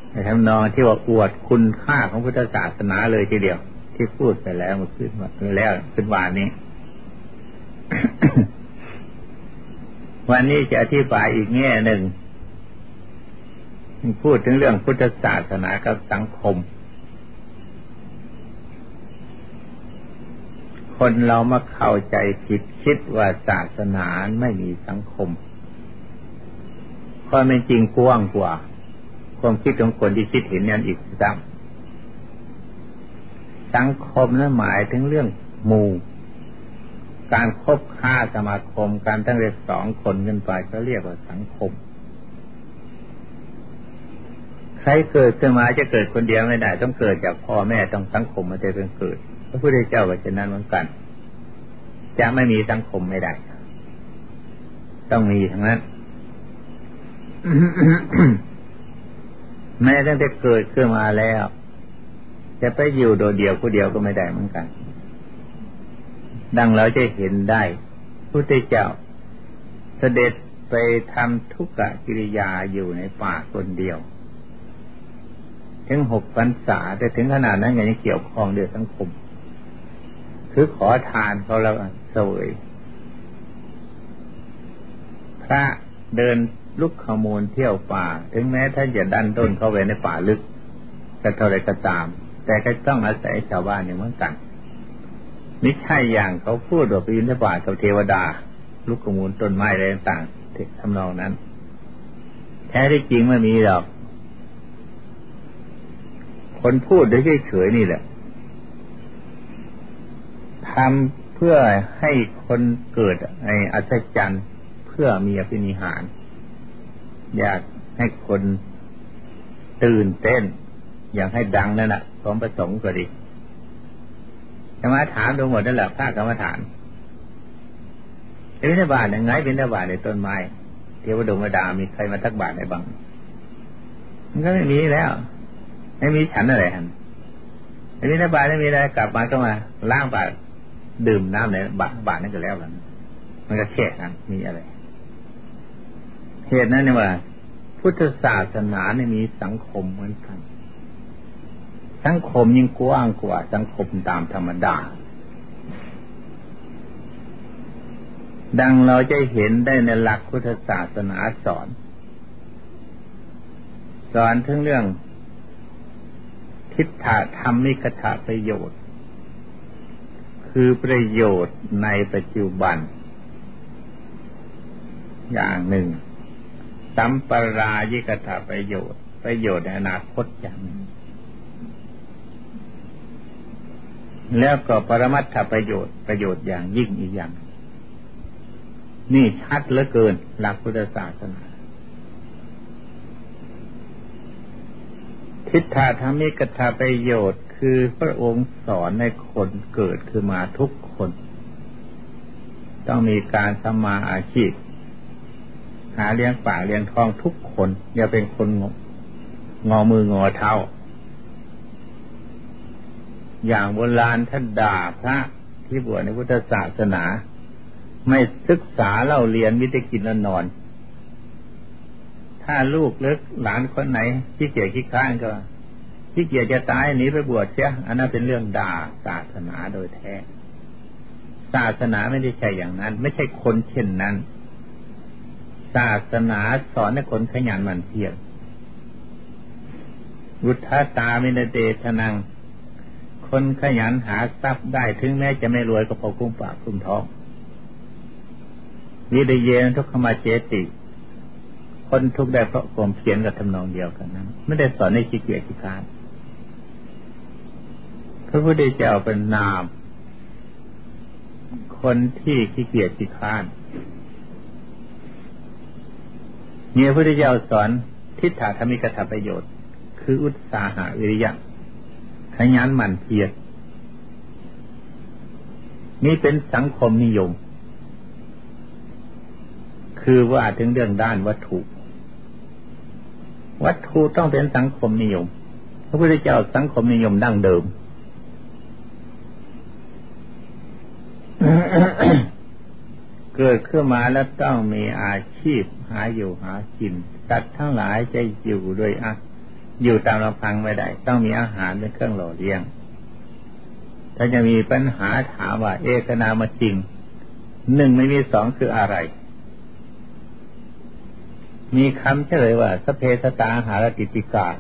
ในทำนองที่ว่าอวดคุณค่าของพุทธศาสนาเลยทีเดียวที่พูดไปแล้วเมื่อคืนแล้วคืนวานนี้ วันนี้จะอธิบายอีกแง่หนึ่งพูดถึงเรื่องพุทธศาสนากับสังคมคนเรามาเข้าใจผิดคิดว่าศาสนาไม่มีสังคมความเป็นจริงกว้างกว่าความคิดของคนที่คิดเห็นนั้นอีกซ้ำสังคมนั้นหมายถึงเรื่องหมู่การคบค้าสมาคมการตั้งแต่2 คนขึ้นไปก็เรียกว่าสังคมใครเกิดขึ้นมาจะเกิดคนเดียวไม่ได้ต้องเกิดจากพ่อแม่ต้องสังคมมาจะเป็นเกิดพระพุทธเจ้าก็เช่นนั้นเหมือนกันจะไม่มีสังคมไม่ได้ต้องมีทั้งนั้น แม้ตั้งแต่เกิดขึ้นมาแล้วจะไปอยู่โดดเดี่ยวผู้เดียวก็ไม่ได้เหมือนกันดังเราจะเห็นได้พระพุทธเจ้าเสด็จไปทำทุกขกิริยาอยู่ในป่าคนเดียวถึง6 พรรษาแต่ถึงขนาดนั้นยังเกี่ยวข้องด้วยสังคมคือขอทานเขาแล้วเสวยพระเดินลุกขมูลเที่ยวป่าถึงแม้ท่านจะดันต้นเข้าไปในป่าลึกแต่เท่าไรก็ตามแต่ก็ต้องอาศัยชาวบ้านอย่างเหมือนกันไม่ใช่อย่างเขาพูดว่าไปอยู่ในป่ากับเทวดาลุกขมูลต้นไม้อะไรต่างๆทำนองนั้นแท้ที่จริงไม่มีหรอกคนพูดได้เฉยๆนี่แหละทำเพื่อให้คนเกิดในอัศจรรย์เพื่อมีอภินิหารอยากให้คนตื่นเต้นอยากให้ดังนั่นแหละความประสงค์ก็ดีกรรมฐานดูหมดนั่นแหละภาคกรรมฐานบิณฑบาตยังไงบิณฑบาตในต้นไม้เทวดามีใครมาตักบาตรได้บ้างมันก็ไม่มีแล้วไม่มีฉันอะไรฮะบิณฑบาตไม่มีอะไรกลับมาก็มาล้างบาตรดื่มน้ำในบาตรนั่นก็แล้วกันมันก็แค่นั้นมีอะไรเหตุนั้นเนี่ยว่าพุทธศาสนาเนี่ยมีสังคมเหมือนกันสังคมยิ่งกว้างกว่าสังคมตามธรรมดาดังเราจะเห็นได้ในหลักพุทธศาสนาสอนถึงเรื่องทิฏฐธรรมิกถประโยชน์คือประโยชน์ในปัจจุบันอย่างหนึ่งสัมปรายิกถประโยชน์ในอนาคตอย่างหนึ่งแล้วก็ปรมัตถประโยชน์อย่างยิ่งอีกอย่างนี่ชัดเหลือเกินหลักพุทธศาสนาทิฏฐธรรมิกถประโยชน์คือพระองค์สอนให้คนเกิดขึ้นมาทุกคนต้องมีการทำมาอาชีพหาเลี้ยงปากเลี้ยงท้องทุกคนอย่าเป็นคนงอมืองอเท้าอย่างโบราณท่านด่าพระที่บวชในพุทธศาสนาไม่ศึกษาเล่าเรียนมิได้กินนอนถ้าลูกหรือหลานคนไหนขี้เกียจขี้ค้านก็ขี้เกียจจะตายหนีไปบวชเสียอันนั้นเป็นเรื่องด่าศาสนาโดยแท้ศาสนาไม่ได้ใช่อย่างนั้นไม่ใช่คนเช่นนั้นศาสนาสอนให้คนขยันหมั่นเพียรวุฒตามินเดชนังคนขยันหาทรัพย์ได้ถึงแม้จะไม่รวยก็พอกุ้มปากกุ้มท้องวิริเยนทุกขมาเจติคนทุกข์ได้เพราะความเพียรกับทำนองเดียวกันนั้นไม่ได้สอนให้ขี้เกียจขี้คร้านพระพุทธเจ้าเป็นนามคนที่ขี้เกียจขี้คร้านเนี่ยพระพุทธเจ้าสอนทิฏฐธรรมิกถประโยชน์คืออุตสาหะวิริยะขยันหมั่นเพียรนี่เป็นสังคมนิยมคือว่าถึงเรื่องด้านวัตถุต้องเป็นสังคมนิยมพระพุทธเจ้าสังคมนิยมดั้งเดิม เกิดขึ้นมาแล้วต้องมีอาชีพหาอยู่หากินสัตว์ทั้งหลายจะอยู่โดยอยู่ตามลำพังไม่ได้ต้องมีอาหารเป็นเครื่องหล่อเลี้ยงถ้าจะมีปัญหาถามว่าเอกนามจริงหนึ่งไม่มีสองคืออะไรมีคำเฉลยว่าสัพเพสัตตาอาหารกิติกา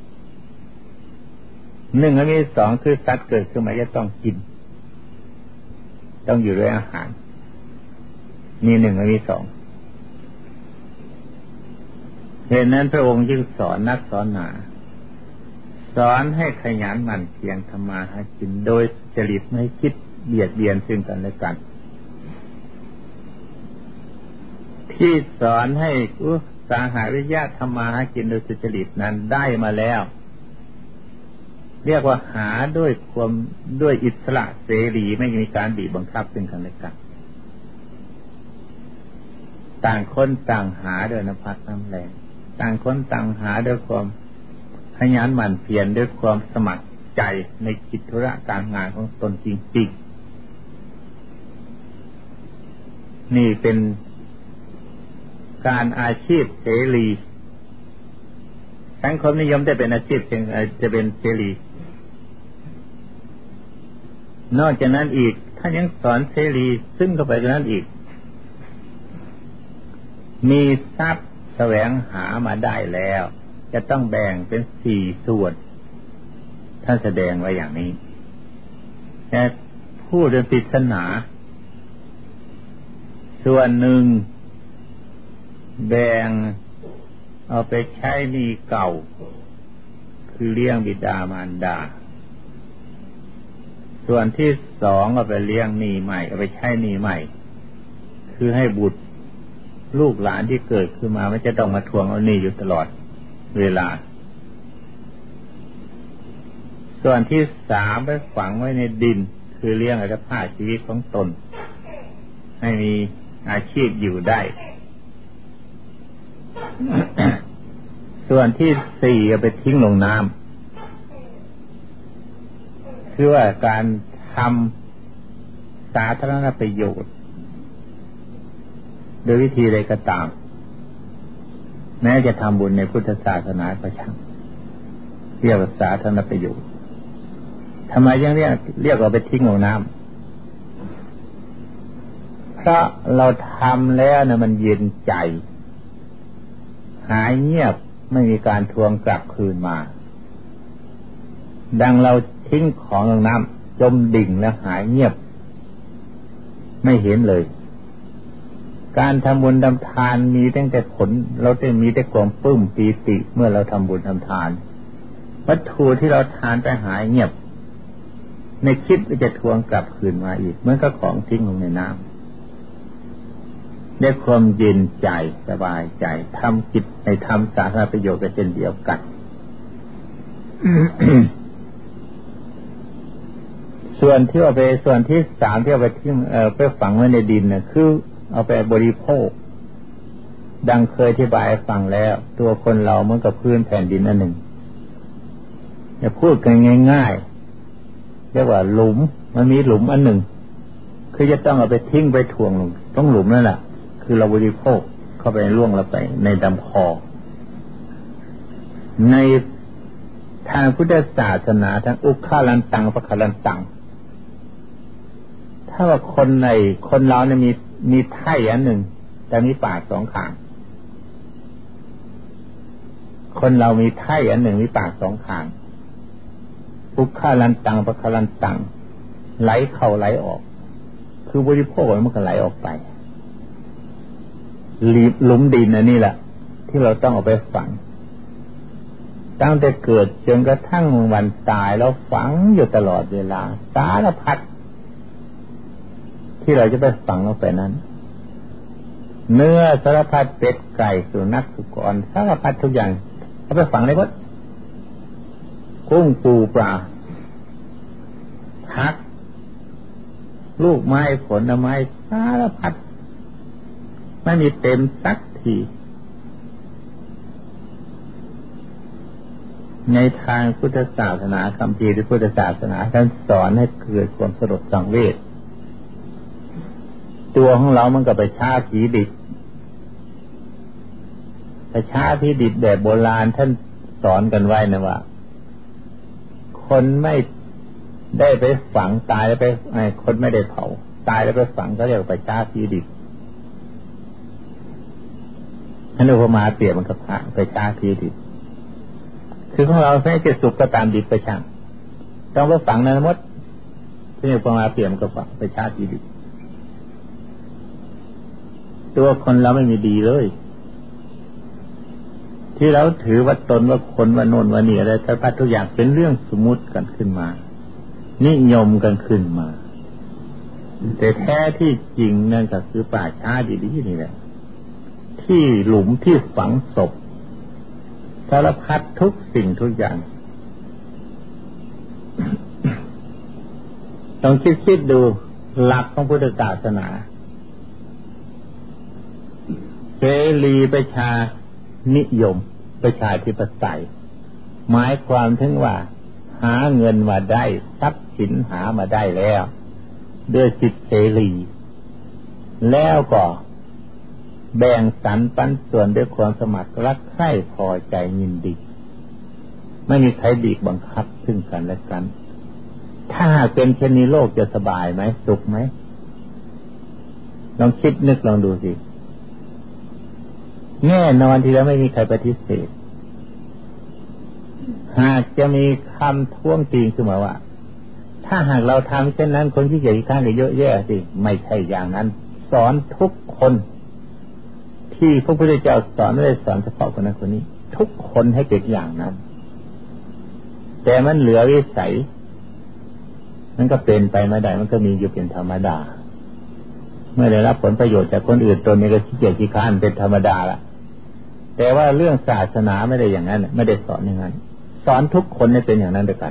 หนึ่งไม่มีสองคือสัตว์เกิดขึ้นมาจะต้องกินต้องอยู่ด้วยอาหารมีหนึ่งไม่มีสองเหตุนั้นพระองค์จึงสอนนักสอนหนาสอนให้ขยันหมั่นเพียรทำมาหากินโดยจริตไม่คิดเบียดเบียนซึ่งกันและกันที่สอนให้สาหาวิทยาทำมาหากินโดยสุจริตนั้นได้มาแล้วเรียกว่าหาด้วยอิสระเสรีไม่มีการบีบบังคับซึ่งกันและกันต่างคนต่างหาด้วยน้ำพักน้ำแรงต่างคนต่างหาด้วยความขยันหมั่นเพียรด้วยความสมัครใจในกิจธุระการงานของตนจริงๆนี่เป็นการอาชีพเสรีสังคมนิยมได้เป็นอาชีพจะเป็นเสรีนอกจากนั้นอีกท่านยังสอนเสรีซึ่งเข้าไปกว่านั้นอีกมีทรัพย์แสวงหามาได้แล้วจะต้องแบ่งเป็น4ส่วนท่านแสดงไว้อย่างนี้แต่พูดเป็นปริศนาส่วนหนึ่งแบ่งเอาไปใช้หนี้เก่าคือเลี้ยงบิดามารดาส่วนที่สองเอาไปเลี้ยงหนี้ใหม่เอาไปใช้หนี้ใหม่คือให้บุตรลูกหลานที่เกิดขึ้นมาไม่จะต้องมาทวงเอาหนี้อยู่ตลอดเวลาส่วนที่สามไปฝังไว้ในดินคือเลี้ยงอัตภาพชีวิตของตนให้มีอาชีพอยู่ได้ ส่วนที่สี่เอาไปทิ้งลงน้ำคือว่าการทำสาธารณประโยชน์โดยวิธีใดก็ตามแม้จะทำบุญในพุทธศาสนาก็ช่างเรียกว่าสาธารณประโยชน์ทำไมยังเรียกเอาไปทิ้งลงน้ำเพราะเราทำแล้วนะมันเย็นใจหายเงียบไม่มีการทวงกลับคืนมาดังเราทิ้งของลงน้ำจมดิ่งแล้วหายเงียบไม่เห็นเลยการทำบุญทำทานมีตั้งแต่ผลเราจะมีแต่ความปลื้มปีติเมื่อเราทำบุญทำทานวัตถุที่เราทานไปหายเงียบในคิดว่าจะทวงกลับคืนมาอีกเหมือนกับของทิ้งลงในน้ำได้ความเย็นใจสบายใจทำกิจในทำสาธารณประโยชน์ก็เช่นเดียวกัน ส่วนที่เอาไปส่วนที่สามที่เอาไปทิ้งไปฝังไว้ในดินน่ะคือเอาไปบริโภคดังเคยอธิบายฟังแล้วตัวคนเราเหมือนกับพื้นแผ่นดินอันหนึ่งจะพูดกันง่ายๆเรียกว่าหลุมมันมีหลุมอันหนึ่งคือจะต้องเอาไปทิ้งไปถ่วงลงต้องหลุมนั่นแหละคือเราบริโภคเข้าไปล่วงเราไปในลำคอในทางพุทธศาสนาทั้งอุคคาลันตังปะคาลันตังถ้าว่าคนเราเนี่ยมีไถ่อันหนึ่งแต่มีปากสองข้างคนเรามีไถ่อันหนึ่งมีปากสองข้างอุคคาลันตังปะคาลันตังไหลเข้าไหลออกคือบริโภคมันก็ไหลออกไปหลุมดินอันนี้แหละที่เราต้องเอาไปฝังตั้งแต่เกิดจนกระทั่งวันตายเราฝังอยู่ตลอดเวลาสารพัดที่เราจะไปฝังลงไปนั้นเนื้อสารพัดเป็ดไก่สุนัขสุกรสารพัดทุกอย่างเอาไปฝังในวัดกุ้งปูปลาผักลูกไม้ผลไม้สารพัดไม่มีเต็มสักทีในทางพุทธศาสนาคัมภีร์หรือพุทธศาสนาท่านสอนให้เกิดความสลดสังเวชตัวของเรามันก็ไปฆ่าผีดิบไปฆ่าผีดิบแบบโบราณท่านสอนกันไว้นะว่าคนไม่ได้ไปฝังตายแล้วไปคนไม่ได้เผาตายแล้วไปฝังก็เรียกว่าประชาชีดิบอันนี้พอมาเปรียบมันกับพระประชาชีดิบคือของเราแม้จะสุกก็ตามดิบไปช่างต้องไปฝังในมดที่นี่พอมาเปรียบมันกับประชาชีดิบตัวคนเราไม่มีดีเลยที่เราถือว่าตนว่าคนว่าโน่นว่านี่อะไรสารพัดทุกอย่างเป็นเรื่องสมมุติกันขึ้นมานิยมกันขึ้นมาแต่แท้ที่จริงนั่นก็คือป่าช้าดีๆนี่แหละที่หลุมที่ฝังศพสารพัดทุกสิ่งทุกอย่าง ต้องคิดดูหลักของพุทธศาสนาเสรีประชานิยมประชาธิปไตยหมายความถึงว่าหาเงินมาได้ทรัพย์สินหามาได้แล้วด้วยสิทธิเสรีแล้วก็แบ่งสรรปันส่วนด้วยความสมัครรักใคร่พอใจยินดีไม่มีใครบีบบังคับซึ่งกันและกันถ้าเป็นเช่นนี้โลกจะสบายไหมสุขไหมลองคิดนึกลองดูสิแน่นอนที่แล้วไม่มีใครปฏิเสธหากจะมีคำท้วงติงขึ้นมาว่าถ้าหากเราทำเช่นนั้นคนที่เกียจข้างก็เยอะแยะสิไม่ใช่อย่างนั้นสอนทุกคนที่พระพุทธเจ้าสอนไม่ได้สอนเฉพาะคนนั้นคนนี้ทุกคนให้เป็นอย่างนั้นแต่มันเหลือวิสัยมันก็เป็นไปไม่ได้มันก็มีอยู่เป็นธรรมดาเมื่อได้รับผลประโยชน์จากคนอื่นตนนี้ก็ขี้เกียจขี้ค้านเป็นธรรมดาละแต่ว่าเรื่องศาสนาไม่ได้อย่างนั้นไม่ได้สอนอย่างนั้นสอนทุกคนให้เป็นอย่างนั้นด้วยกัน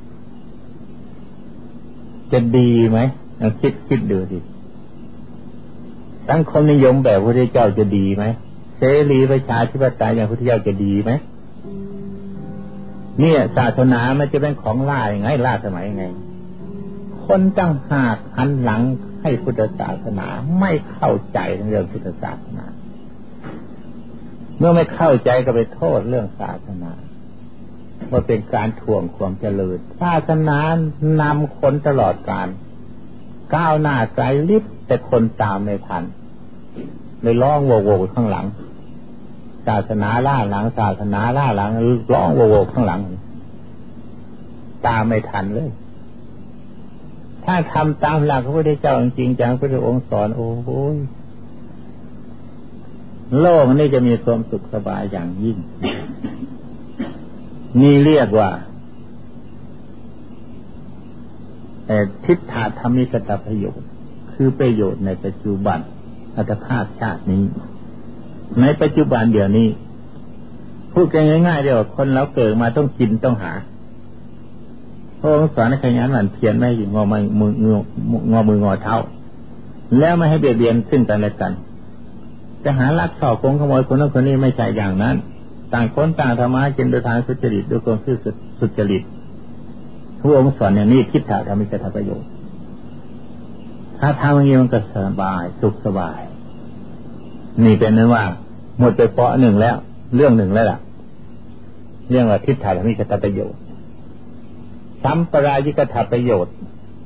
จะดีไหมลองคิดดูสิสังคมนิยมแบบพระพุทธเจ้าจะดีไหมเสรีประชาธิปไตยอย่างพระพุทธเจ้าจะดีไหมเนี่ยศาสนามันจะเป็นของล่าอย่างไงล่าสมัยยังไงคนตั้งหากหันหลังให้พุทธศาสนาไม่เข้าใจเรื่องพุทธศาสนาเมื่อไม่เข้าใจก็ไปโทษเรื่องศาสนาว่าเป็นการถ่วงความเจริญศาสนานำคนตลอดกาลก้าวหน้าไกลลิบแต่คนตามไม่ทันเลยร้องโวๆข้างหลังศาสนาล่าหลังศาสนาล่าหลังร้องโวๆข้างหลังตามไม่ทันเลยถ้าทำตามหลักพระพุทธเจ้าจริงๆจังพระพุทธองค์สอนโอ้โหโลกนี้จะมีความสุขสบายอย่างยิ่งนี่เรียกว่าทิฏฐธรรมิกตประโยชน์คือประโยชน์ในปัจจุบันอัตภาพชาตินี้ในปัจจุบันเดี๋ยวนี้พูดกันง่ายๆเดียวคนเราเกิดมาต้องกินต้องหาพระองค์สอนให้ขยันหมั่นเพียรไม่งอมืองอเท้าแล้วไม่ให้เบียดเบียนซึ่งกันและกันจะหาลักฉอกขโมยคนนั้นคนนี้ไม่ใช่อย่างนั้นต่างคนต่างธรรมะกินโดยทางสุจริตด้วยความซื่อสุจริตพระองค์สอนอย่างนี้ทิฏฐธรรมิกตประโยชน์ถ้าทำอย่างนี้มันก็สบายสุขสบายนี่เป็นนั้นว่าหมดไปเปาะหนึ่งแล้วเรื่องหนึ่งแล้วล่ะเรื่องว่าทิฏฐธรรมิกตประโยชน์สัมปรายิกตประโยชน์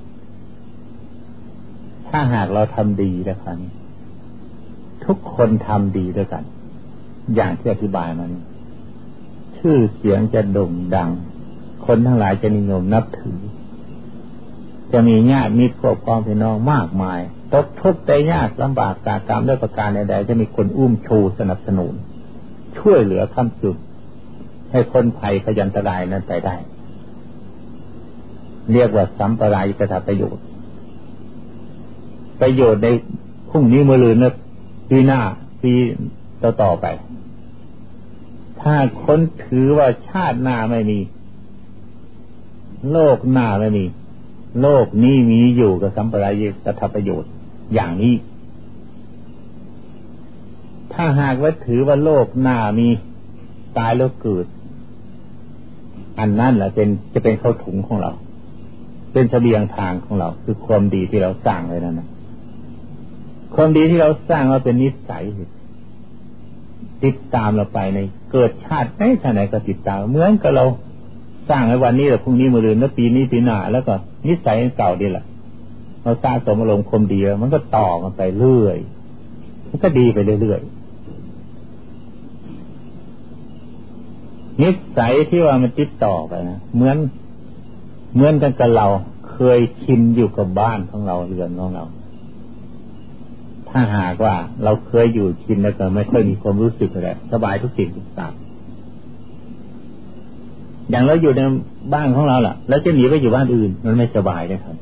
ถ้าหากเราทำดีแล้วครับทุกคนทำดีด้วยกันอย่างที่อธิบายมันชื่อเสียงจะโด่งดังคนทั้งหลายจะนิยมนับถือจะมีญาติมิตรครอบครองพี่น้องมากมายตกทุกข์ได้ยากลำบากตากรรมด้วยประการใดๆจะมีคนอุ้มชูสนับสนุนช่วยเหลือค้ำจุนให้คนภัยพยันตรายนั้นไปได้เรียกว่าสัมปรายิกตประโยชน์ในพรุ่งนี้มะรืนนะปีหน้าปีต่อไปถ้าคนถือว่าชาติหน้าไม่มีโลกหน้าไม่มีโลกนี้มีอยู่กับสัมปรายิกตประโยชน์อย่างนี้ถ้าหากว่าถือว่าโลกหน้ามีตายแล้วเกิดอันนั้นแหละจะเป็นเข้าถุงของเราเป็นเสบียงทางของเราคือความดีที่เราสร้างไว้นั่นนะความดีที่เราสร้างมาเป็นนิสัยติดตามเราไปในเกิดชาติไหนชาติไหนก็ติดตามเหมือนกับเราสร้างไว้วันนี้แหละพรุ่งนี้มะรืนแล้วปีนี้ปีหน้าแล้วก็นิสัยเก่าดีแหละเราสร้างสมอารมณ์คมดีมันก็ต่อกันไปเรื่อยมันก็ดีไปเรื่อยๆนิสัยที่ว่ามันติดต่อไปนะเหมือนกันกับเราเคยชินอยู่กับบ้านของเราเรือนของเราถ้าหากว่าเราเคยอยู่ชินแล้วก็ไม่ค่อยมีความรู้สึกอะไรสบายทุกสิ่งทุกอย่างอย่างเราอยู่ในบ้านของเราล่ะแล้วจะหนีไปอยู่บ้านอื่นมันไม่สบายนะครับ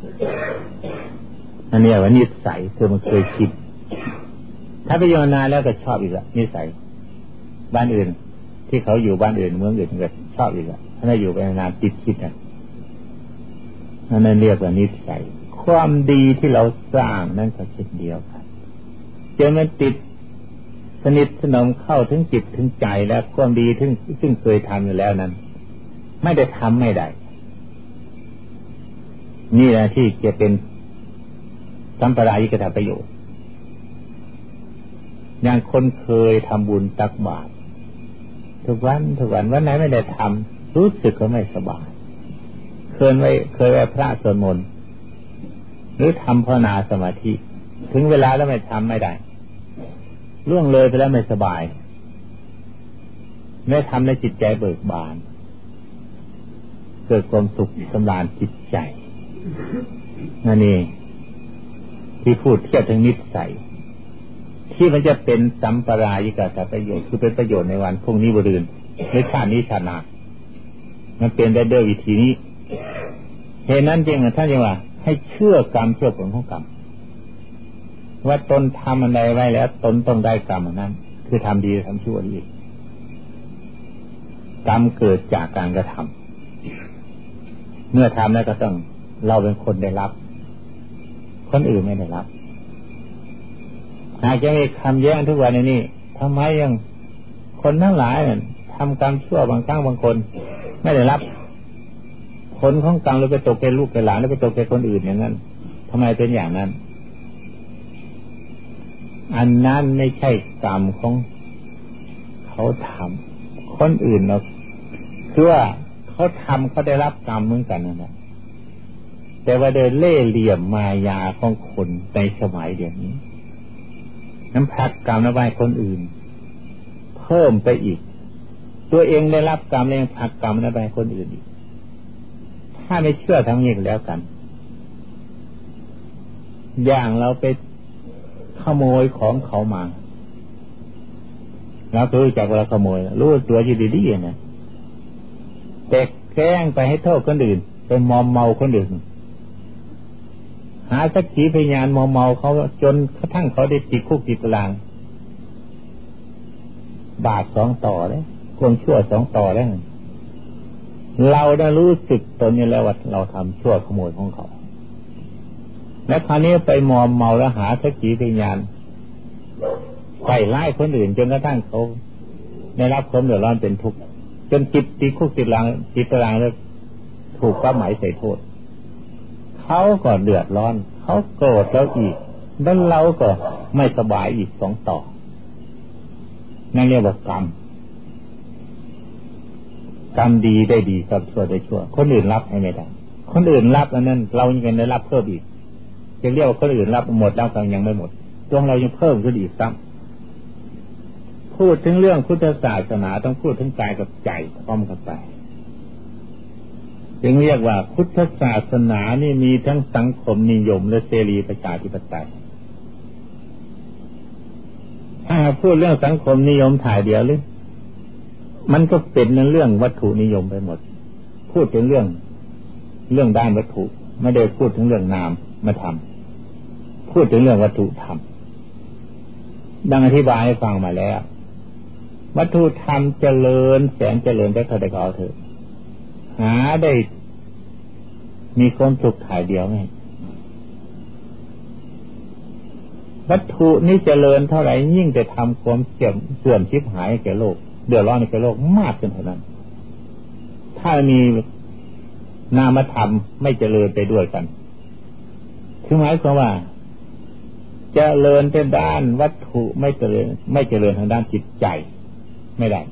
อันนี้ว่านิสัยคือมันเคยชินถ้าไปอยู่นานแล้วก็ชอบอีกละนิสัยบ้านอื่นที่เขาอยู่บ้านอื่นเมืองอื่นก็ชอบอีกละถ้าอยู่ไปนานติดคิดอ่ะนั่นเรียกว่านิสัยความดีที่เราสร้างนั่นก็เช่นเดียวกันจนมันติดสนิทสนมเข้าถึงจิตถึงใจแล้วความดีซึ่งเคยทำอยู่แล้วนั้นไม่ได้ทำไม่ได้นี่แหละที่จะเป็นสัมปรายิกถประโยชน์อย่างคนเคยทำบุญตักบาตรทุกวันวันไหนไม่ได้ทำรู้สึกก็ไม่สบายเคยไว้พระสวดมนต์หรือทำภาวนาสมาธิถึงเวลาแล้วไม่ทำไม่ได้ล่วงเลยไปแล้วไม่สบายไม่ทำในจิตใจเบิกบานเกิดความสุขสำราญจิตใจนั่นเองที่พูดเทียบถึงนิสัยที่มันจะเป็นสัมปรายิกถประโยชน์คือเป็นประโยชน์ในวันพรุ่งนี้มะรืนในชาตินี้ชาติหน้ามันเป็นได้ด้วยวิธีนี้เหตุนั้นจริงท่านจึงว่าให้เชื่อกรรมเชื่อผลของกรรมว่าตนทำอะไรไว้แล้วตนต้องได้กรรมนั้นคือทำดีทำชั่วดีกรรมเกิดจากการกระทำเมื่อทำแล้วก็ต้องเราเป็นคนได้รับคนอื่นไม่ได้รับหากจะมีคำแย้งทุกวันนี้ทำไมยังคนทั้งหลายเนี่ยทำกรรมชั่วบางครั้งบางคนไม่ได้รับผลของกรรมเลยไปตกเป็นลูกเป็นหลานแล้วไปตกเป็นคนอื่นอย่างนั้นทำไมเป็นอย่างนั้นอันนั้นไม่ใช่กรรมของเขาทำคนอื่นเราคือว่าเขาทำเขาได้รับกรรมเหมือนกันนะแต่ว่าโดยเล่ห์เหลี่ยมมายาของคนในสมัยเดี๋ยวนี้น้ำผลักกรรมเอาไว้คนอื่นเพิ่มไปอีกตัวเองได้รับกรรมแล้วยังผลักกรรมเอาไว้คนอื่นอีกถ้าไม่เชื่อทั้งนี้แล้วกันอย่างเราไปขโมยของเขามาเราก็รู้จักว่าเราขโมยรู้ตัวอยู่ดีๆนะแต่แกล้งไปให้โทษคนอื่นไปมอมเมาคนอื่นหาสักขีพยานมอมเมาเขาจนกระทั่งเขาได้ติดคุกติดตารางบาป2 ต่อเลยความชั่ว2 ต่อแล้วเราได้รู้สึกตนนี้แล้วว่าเราทำชั่วขโมยของเขาและคราวนี้ไปมอมเมาแล้วหาสักขีพยานไปไล่คนอื่นจนกระทั่งเขาได้รับความเดือดร้อนเป็นทุกข์จนติดคุกติดตารางแล้วถูกป้าหมายใส่โทษเขาก็เดือดร้อนเขาโกรธแล้วอีกแล้วเราก็ไม่สบายอีก2 ต่อนั่นเรียกว่ากรรมดีได้ดีกรรมชั่วได้ชั่วคนอื่นรับให้ไม่ได้คนอื่นรับอันนั้นเรายังได้รับเพิ่มอีกจะเรียกว่าคนอื่นรับหมดแล้วก็ยังไม่หมดตัวเรายังเพิ่มขึ้นอีกซ้ำพูดถึงเรื่องพุทธศาสนาต้องพูดถึงกายกับใจพร้อมกันไปจึงเรียกว่าพุทธศาสนานี่มีทั้งสังคมนิยมและเสรีประชาธิปไตยถ้าพูดเรื่องสังคมนิยมถ่ายเดียวหรือมันก็เป็นเรื่องวัตถุนิยมไปหมดพูดถึงเรื่องด้านวัตถุไม่ได้พูดถึงเรื่องนามธรรมพูดถึงเรื่องวัตถุธรรมดังอธิบายให้ฟังมาแล้ววัตถุธรรมเจริญแสนเจริญได้เท่าใดก็เอาเถอะหาได้มีความสุขถ่ายเดียวไหมวัตถุนี้เจริญเท่าไหร่ยิ่งจะทำความเสื่อมชิบหายแก่โลกเดือดร้อนแก่โลกมากขึ้นเท่านั้นถ้ามีนามธรรมไม่เจริญไปด้วยกันคือหมายความว่าเจริญแต่ด้านวัตถุไม่เจริญทางด้านจิตใจไม่ได้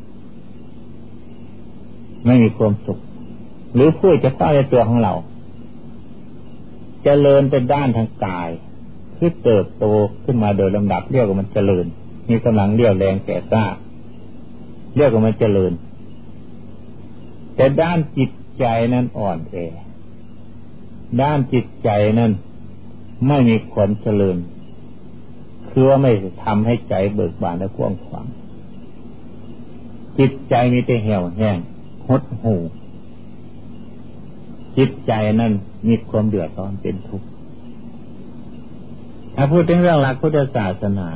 ไม่มีความสุขหรือพูดจะต้าในตัวของเราเจริญแต่ด้านทางกายคือเติบโตขึ้นมาโดยลำดับเรียกว่ามันเจริญมีกำลังเรี่ยวแรงแก่กล้าเรียกว่ามันเจริญแต่ด้านจิตใจนั้นอ่อนแอด้านจิตใจนั้นไม่มีความเจริญคือว่าไม่ทำให้ใจเบิกบานและกว้างขวางจิตใจมีแต่เหี่ยวแห้งหดหู่จิตใจนั้นมีความเดือดร้อนเป็นทุกข์ถ้าพูดถึงเรื่องหลักพุทธศาสนา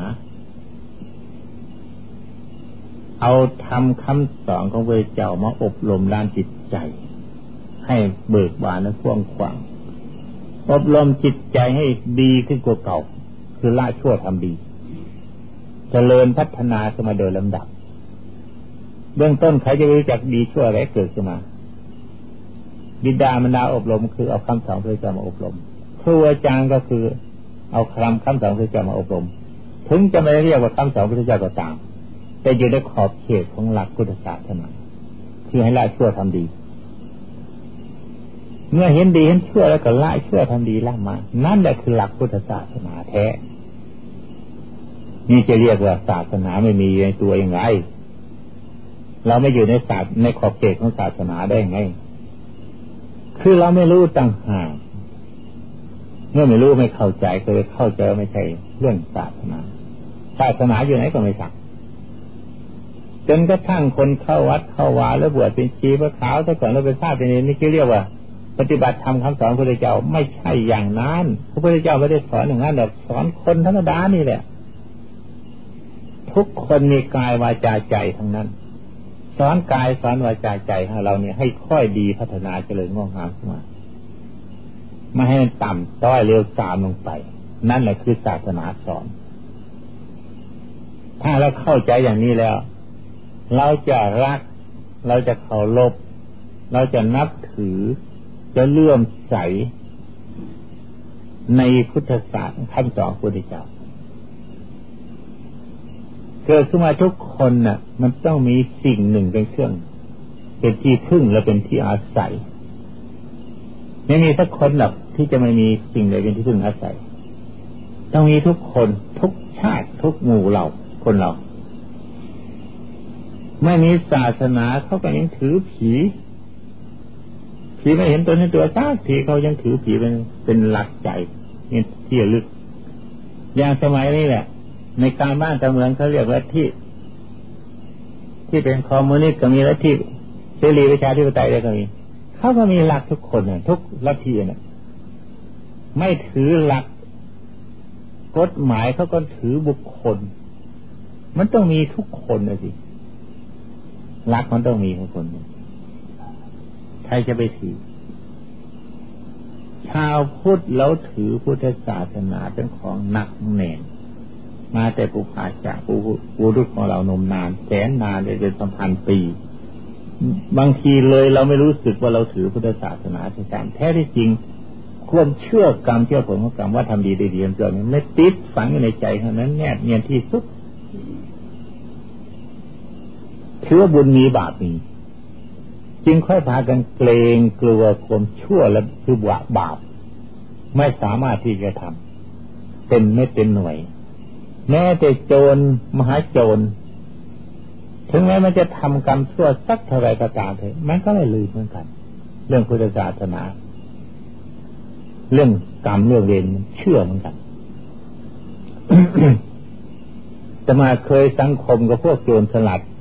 เอาทำคำสอนของพระเจ้ามาอบรมด้านจิตใจให้เบิกบานและกว้างขวางอบรมจิตใจให้ดีขึ้นกว่าเก่าคือละชั่วทำดีเจริญพัฒนาขึ้นมาโดยลำดับเบื้องต้นใครจะรู้จักดีชั่วอะไรเกิดขึ้นมาบิดามารดาอบรมคือเอาคำสอนพระเจ้ามาอบรมครูอาจารย์ก็คือเอาคำสอนพระเจ้ามาอบรมถึงจะไม่เรียกว่าคำสอนพระเจ้าก็ตามแต่อยู่ในขอบเขตของหลักพุทธศาสนาคือให้ละชั่วทำดีเมื่อเห็นดีเห็นชั่วแล้วก็ละชั่วทำดีละมานั่นแหละคือหลักพุทธศาสนาแท้นี่จะเรียกว่าศาสนาไม่มีในตัวยังไงเราไม่อยู่ในศาสตร์ในขอบเขตของศาสนาได้ยังไงคือเราไม่รู้ต่างหากเมื่อไม่รู้ไม่เข้าใจก็เลยเข้าใจว่าไม่ใช่เรื่องศาสนาศาสนาอยู่ไหนก็ไม่สักจนกระทั่งคนเข้าวัดเข้าวาแล้วบวชเป็นชีพระขาวแต่ก่อนเราเป็นพระเป็นนี่คือเรียกว่าปฏิบัติธรรมคำสอนพระพุทธเจ้าไม่ใช่อย่างนั้นพระพุทธเจ้าไม่ได้สอนอย่างนั้นหรอกสอนคนธรรมดานี่แหละทุกคนมีกายวาจาใจทั้งนั้นสอนกายสอนวาจาใจของเราเนี่ยให้ค่อยดีพัฒนาเจริญงอกงามขึ้นมาไม่ให้มันต่ำต้อยเร็วตามลงไปนั่นแหละคือศาสนาสอนถ้าเราเข้าใจอย่างนี้แล้วเราจะรักเราจะเคารพเราจะนับถือจะเลื่อมใสในพุทธศาสนาคำสอนพระพุทธเจ้าเกิดขึ้นมาทุกคนน่ะมันต้องมีสิ่งหนึ่งเป็นเครื่องเป็นที่พึ่งและเป็นที่อาศัยไม่มีสักคนหรอกที่จะไม่มีสิ่งใดเป็นที่พึ่งอาศัยต้องมีทุกคนทุกชาติทุกหมู่เหล่าคนเราไม่มีศาสนาเขาก็ยังถือผีไม่เห็นตัวในตัวสักทีเขายังถือผีเป็นหลักใจนี่ที่ลึกอย่างสมัยนี้แหละในการบ้านการเมืองเขาเรียกว่าที่เป็นคอมมิวนิสต์ก็มีลัทธิเสรีประชาธิปไตยอะไรก็มีเขาก็มีหลักทุกคนทุกลัทธิไม่ถือหลักกฎหมายเขาก็ถือบุคคลมันต้องมีทุกคนนะสิหลักมันต้องมีทุกคนใครจะไปถือชาวพุทธแล้วถือพุทธศาสนาเป็นของหนักแน่นมาแต่ปุพาจากปูรุษของเรานมนานแสนนานเป็นพันปีบางทีเลยเราไม่รู้สึกว่าเราถือพุทธศาสนาเป็นการแท้ที่จริงความเชื่อกรรมเชื่อผลของกรรมว่าทำดีได้ดีเกินไม่ติดฝังอยู่ในใจเท่านั้นแนบเนียนที่สุดถือว่าบุญมีบาปมีจึงค่อยพากันเกรงกลัวความชั่วและคือบาปไม่สามารถที่จะทำเป็นไม่เป็นหน่วยแม้แต่โจรมหาโจรถึงแม้มันจะทำกรรมชั่วสักเท่าไรก็ตามเถอะมันก็ไม่ลืมเหมือนกันเรื่องพุทธศาสนาเรื่องกรรมเรื่องเวรมันเชื่อเหมือนกัน แต่มาเคยสังคมกับพวกโจรสลัด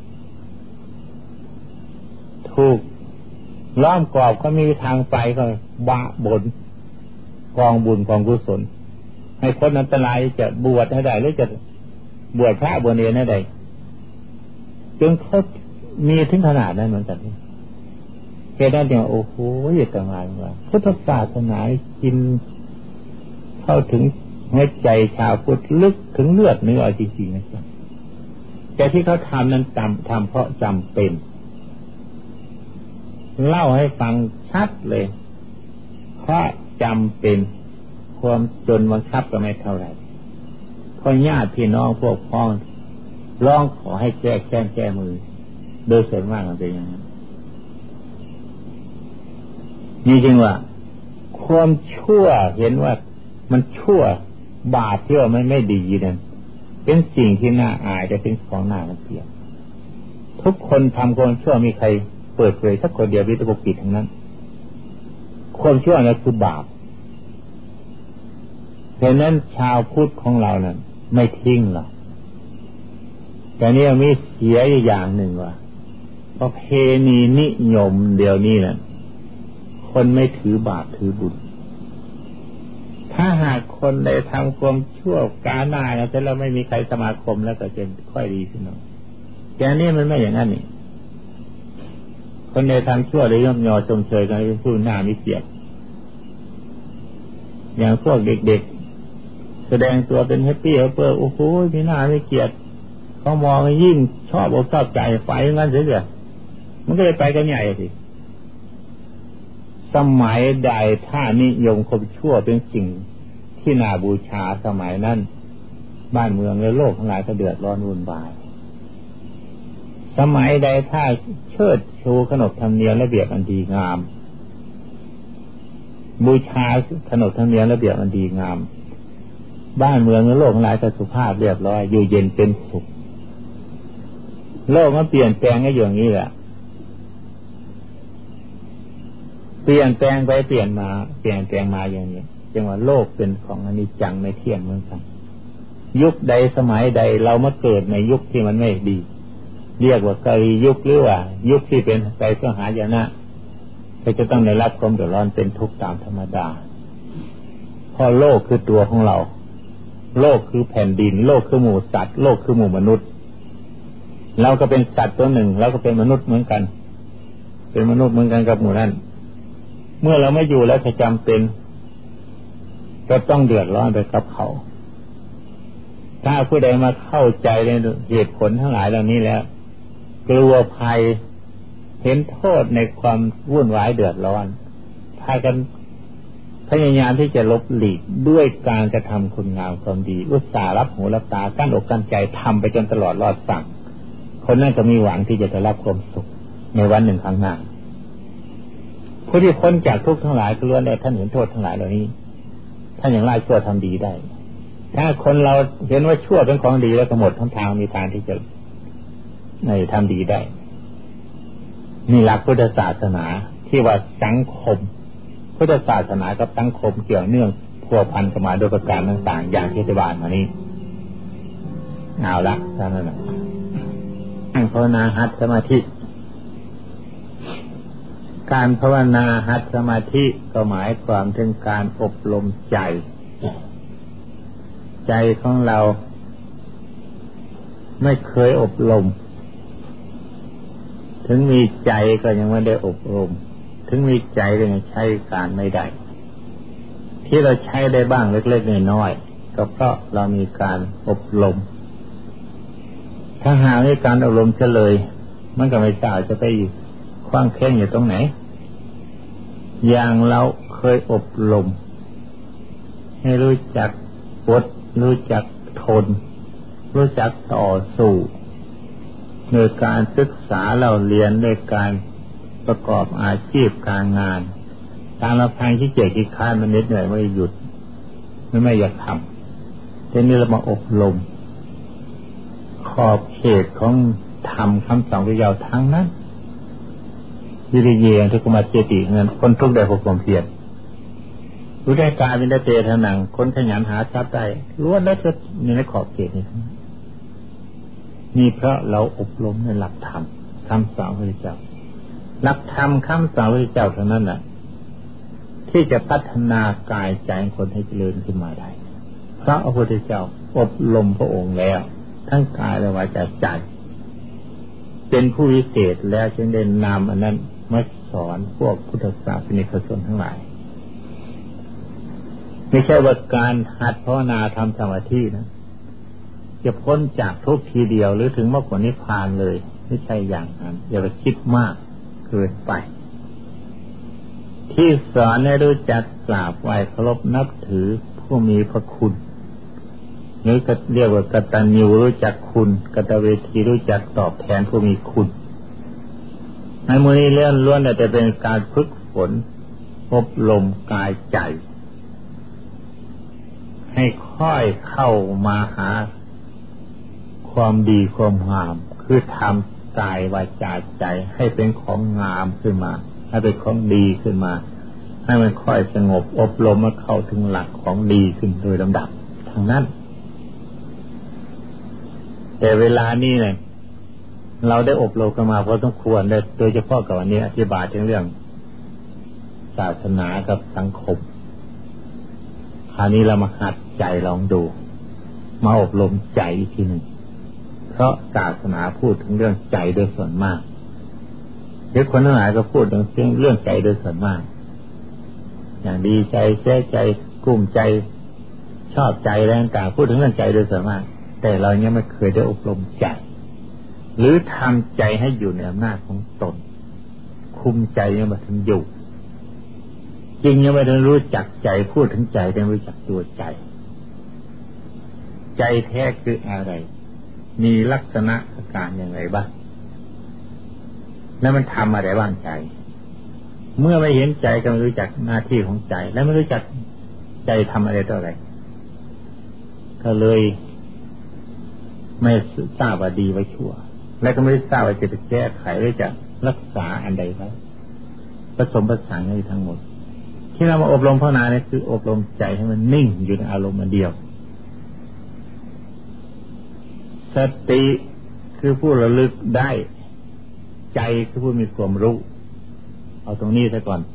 ถูกล้อมกรอบก็มีทางไปก็บะบนกองบุญกองกุศลให้คนอันตรายจะบวชให้ได้หรือจะบวชพระบวชเนรให้ได้จนเขามีถึงขนาดนั้นเหมือนกันเหตุนั้นเนี่ยโอ้โหอย่าต่างกันว่าพุทธศาสนากินเข้าถึงหัวใจชาวพุทธลึกถึงเลือดเนื้อจริงๆนะครับแต่ที่เขาทำนั้นทำเพราะจำเป็นเล่าให้ฟังชัดเลยเพราะจำเป็นความจนบังคับก็ไม่เท่าไหร่พอญาติพี่น้องพวกพ้องร้องขอให้แก้แค้นแก้มือโดยส่วนมากมันเป็นอย่างนั้นนี่จริงว่าความชั่วเห็นว่ามันชั่วบาปที่ว่ามันไม่ดีนั่นเป็นสิ่งที่น่าอายจะเป็นของน่ารังเกียจทุกคนทำความชั่วมีใครเปิดเผยสักคนเดียววิตกปิดทั้งนั้นความชั่วนั่นคือบาปเพราะนั้นชาวพุทธของเรานั้นไม่ทิ้งหรอกแต่นี่มีเสียอย่างหนึ่งว่าประเพณีนิยมเดี๋ยวนี้น่ะคนไม่ถือบาปถือบุญถ้าหากคนได้ทำความชั่วกาหน้าแล้วแต่เราไม่มีใครสมาคมแล้วก็จะค่อยดีขึ้นหน่อยแต่นี่มันไม่อย่างนั้นนี่คนได้ทำชั่วเลยย่อมยอชมเชยกันเป็นผู้หน้ามิเกียรติอย่างพวกเด็กๆแสดงตัวเป็นแฮปปี้เปิดโอ้โหมีหน้าไม่เกียรติเขามองยิ่งชอบอกชอบใจไปงั้นเสียมันก็เลยไปกันใหญ่สิสมัยใดถ้านิยมความชั่วเป็นสิ่งที่น่าบูชาสมัยนั้นบ้านเมืองและโลกทั้งหลายก็เดือดร้อนวุ่นวายสมัยใดถ้าเชิดชูขนบธรรมเนียมระเบียบอันดีงามบูชาขนบธรรมเนียมระเบียบอันดีงามบ้านเมืองและโลกทั้งหลายก็สุภาพเรียบร้อยอยู่เย็นเป็นสุขโลกมันเปลี่ยนแปลงให้อย่างนี้แหละเปลี่ยนแปลงไปเปลี่ยนมาอย่างนี้จังว่าโลกเป็นของอนิจจังไม่เที่ยงเหมือนกันยุคใดสมัยใดเรามาเกิดในยุคที่มันไม่ดีเรียกว่ากาลียุคหรือว่ายุคที่เป็นไปเพื่อหายนะก็จะต้องได้รับความเดือดร้อนเป็นทุกข์ตามธรรมดาเพราะโลกคือตัวของเราโลกคือแผ่นดินโลกคือหมู่สัตว์โลกคือหมู่มนุษย์เราก็เป็นสัตว์ตัวหนึ่งเราก็เป็นมนุษย์เหมือนกันเป็นมนุษย์เหมือนกันกับหมู่นั้นเมื่อเราไม่อยู่แล้วจะจำเป็นก็ต้องเดือดร้อนไปกับเขาถ้าผู้ใดมาเข้าใจในเหตุผลทั้งหลายเหล่านี้แล้วกลัวภัยเห็นโทษในความวุ่นวายเดือดร้อนพากันพยายามที่จะลบหลีกด้วยการกระทำคุณงามความดีอุตส่าห์รับหูรับตากั้นอกกั้นใจทำไปจนตลอดรอดฝั่งคนนั้นก็มีหวังที่จะได้รับความสุขในวันหนึ่งข้างหน้าผู้ที่พ้นจากทุกข์ทั้งหลายก็ล้วนแล้วท่านเห็นโทษทั้งหลายเหล่านี้ท่านอย่างไรชั่วทำดีได้ถ้าคนเราเห็นว่าชั่วเป็นของดีแล้วก็หมดทั้งทางมีทางที่จะในทำดีได้นี่หลักพุทธศาสนาที่ว่าสังคมพุทธศาสนากับสังคมเกี่ยวเนื่องพัวพันกันมาโดยประการต่างๆอย่างที่ได้บานมานี้เอาละท่านนั้นนั่งภาวนาหัดสมาธิการภาวนาหัดสมาธิก็หมายความถึงการอบรมใจของเราไม่เคยอบรมถึงมีใจก็ยังไม่ได้อบรมถึงมีใจก็ยังใช้การไม่ได้ที่เราใช้ได้บ้างเล็กๆน้อยๆก็เพราะเรามีการอบรมถ้าหากมีการอบรมเฉลยมันก็ไม่ทราบจะไปคว้างแข้งอยู่ตรงไหนอย่างเราเคยอบรมให้รู้จักอดรู้จักทนรู้จักต่อสู้โดยการศึกษาเราเรียนโดยการประกอบอาชีพการงานตามลำพังที่เกียจขี้คร้านมันเหนื่อยไม่หยุดไม่อยากทำทีนี้เรามาอบรมขอบเขตของธรรมคำสอนพระเจ้าทั้งนั้นวิริยะทุกขมัจเจตินั้นคนทุกข์ได้ความเพียรรู้ได้กายเป็นได้เตทนังคนขยันหาทรัพย์ได้ล้วนแล้วจะในขอบเขตนี้นี่เพราะเราอบรมในหลักธรรมคำสอนพระเจ้าหลักธรรมคำสอนพระเจ้าเท่านั้นแหละที่จะพัฒนากายใจคนให้เจริญขึ้นมาได้เพราะพระพุทธเจ้าอบรมพระองค์แล้วทั้งกายและวาจาใจเป็นผู้วิเศษแล้วจึงได้นำอันนั้นมาสอนพวกพุทธศาสนิกชนทั้งหลายไม่ใช่ว่าการหัดภาวนาทำสมาธินะจะพ้นจากทุกข์ทีเดียวหรือถึงมรรคผลนิพพานเลยไม่ใช่อย่างนั้นอย่าไปคิดมากเกินไปที่สอนให้รู้จักกราบไหว้เคารพนับถือผู้มีพระคุณนี่ก็เรียกว่ากตัญญูรู้จักคุณกตเวทีรู้จักตอบแทนผู้มีคุณในมือนี้เรื่องล้วนแต่เป็นการฝึกฝนอบรมกายใจให้ค่อยเข้ามาหาความดีความงามคือทำกายวาจาใจให้เป็นของงามขึ้นมาให้เป็นของดีขึ้นมาให้มันค่อยสงบอบรมมาเข้าถึงหลักของดีขึ้นโดยลำดับทางนั้นแต่เวลานี้เนี่ยเราได้อบรมกันมาพอสมควรโดยเฉพาะกับวันนี้อธิบายถึงเรื่องศาสนากับสังคมคราวนี้เรามาหัดใจลองดูมาอบรมใจอีกทีหนึ่งเพราะศาสนาพูดถึงเรื่องใจโดยส่วนมากเด็กคนทั้งหลายก็พูดถึงเรื่องใจโดยส่วนมากอย่างดีใจเสียใจกุ้มใจชอบใจอะไรต่างๆพูดถึงเรื่องใจโดยส่วนมากแต่เราเนี่ยไม่เคยได้อบรมใจหรือทำใจให้อยู่ในอำนาจของตนคุมใจยังไม่ถึงอยู่จริงยังไม่ได้รู้จักใจพูดถึงใจยังไม่รู้จักตัวใจใจแท้คืออะไรมีลักษณะอาการอย่างไรบ้างแล้วมันทำอะไรบ้างใจเมื่อไม่เห็นใจก็ไม่รู้จักหน้าที่ของใจและไม่รู้จักใจทำอะไรต่ออะไรก็เลยไม่ทราบว่าดีไว้ชั่วและก็ไม่ทราบว่าจะไปแก้ไขหรือจะรักษาอันใดไว้ผสมผสานกันทั้งหมดที่เรามาอบรมภาวนาเนี่ยคืออบรมใจให้มันนิ่งอยู่ในอารมณ์เดียวสติคือผู้ระลึกได้ใจคือผู้มีความรู้เอาตรงนี้ซะก่อน